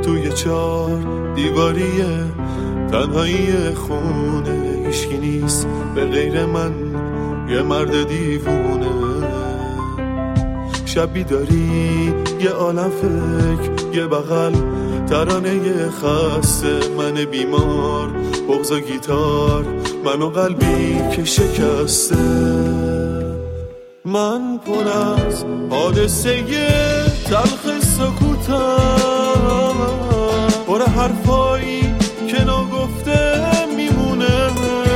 توی 4 دیواریه، تنهایی خونه، هیچکی نیست به غیر من، یه مرد دیوونه. شب بیداری یه عالم فکر، یه بغل ترانه خسته، من بیمار، بغض و گیتار، من و قلبی که شکسته. من پر از حادثه تلخ سکوتم، پر حرفایی که ناگفته میمونه.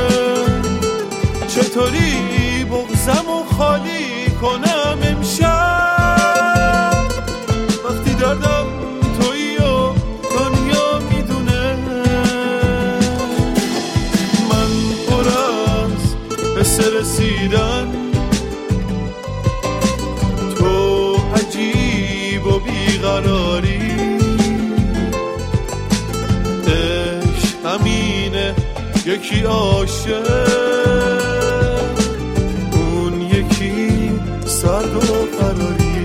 چطوری بغضم و خالی کنم امشب، وقتی دردم تویی و دنیا میدونه. من پر از حس رسیدن، تو عجیب و بیقراری. عشق همینه، یکی عاشق، اون یکی سرد و قراری.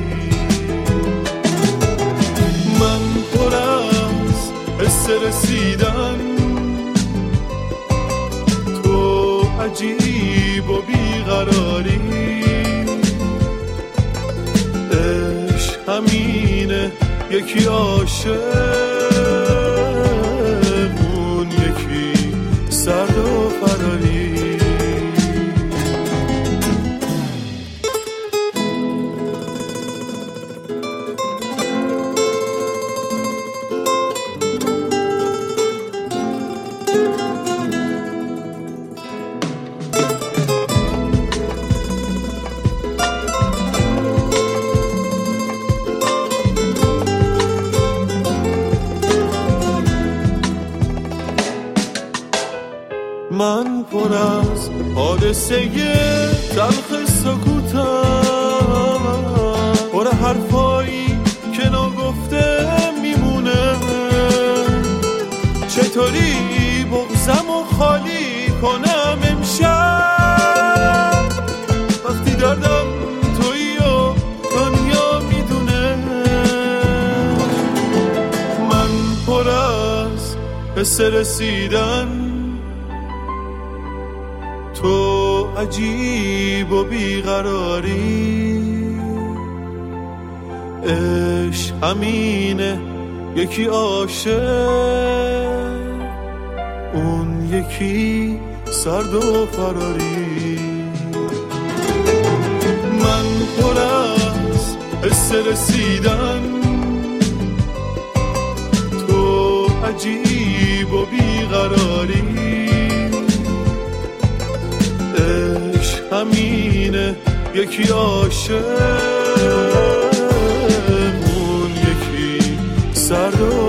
من پر از حس رسیدن، تو عجیب و بیقراری. عشق همینه، یکی عاشق، اون یکی سرد و قراری. من پر از حادثه تلخ سکوتم، پر حرفایی که ناگفته میمونه. چطوری بغضم و خالی کنم امشب، وقتی دردم تویی و دنیا میدونه. من پر از حس رسیدن، تو عجیب و بیقراری. عشق همینه، یکی عاشق، اون یکی سرد و فراری. من پر از حس رسیدن، تو عجیب و بیقراری. عشق همینه، یکی عاشق، اون یکی سرد و